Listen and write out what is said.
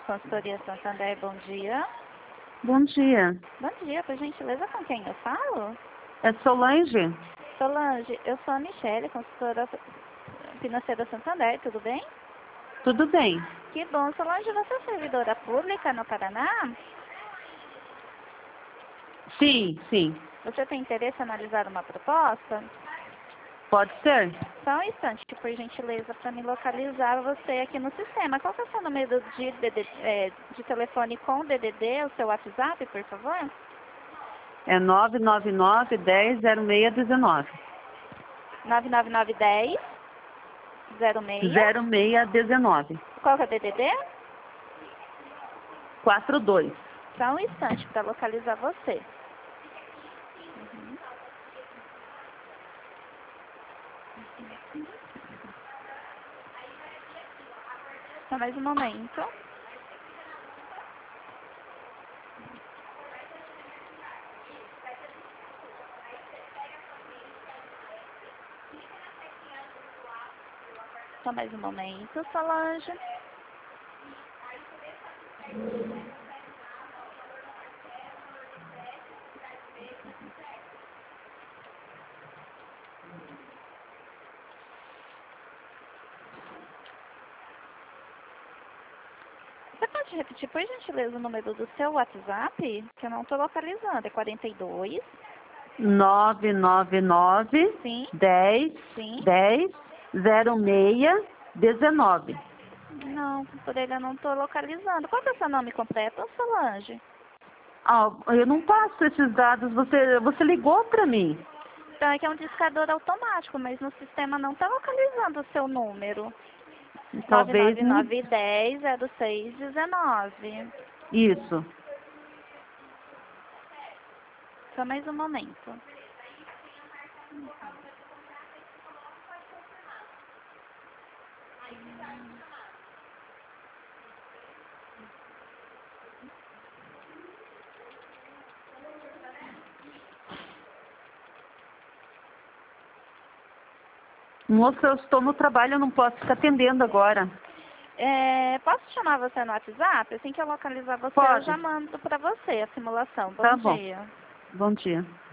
Consultoria Santander, bom dia. Bom dia. Bom dia, por gentileza, com quem eu falo? É Solange? Solange, eu sou a Michele, consultora financeira Santander, tudo bem? Tudo bem. Que bom, Solange, você é servidora pública no Paraná? Sim, sim. Você tem interesse em analisar uma proposta? Pode ser? Só um instante, por gentileza, para me localizar você aqui no sistema. Qual que é o seu número de telefone com DDD, o seu WhatsApp, por favor? É 999-10-0619. 99910 06. 0619. Qual que é o DDD? 42. Só um instante para localizar você. Só mais um momento. Só mais um momento, Solange. Você pode repetir, por gentileza, o número do seu WhatsApp? Que eu não estou localizando. É 42? 999 Sim. 10 Sim. 10 06 19. Não, por ele eu não estou localizando. Qual que é o seu nome completo, Solange? Ah, eu não passo esses dados. Você ligou para mim. Então, é que é um discador automático, mas no sistema não está localizando o seu número. Talvez não. 99910-0619. Isso. Só mais um momento. Moça, eu estou no trabalho, eu não posso ficar atendendo agora. Posso chamar você no WhatsApp? Assim que eu localizar você, eu Pode. já mando para você a simulação. Bom Tá bom. dia. Bom dia.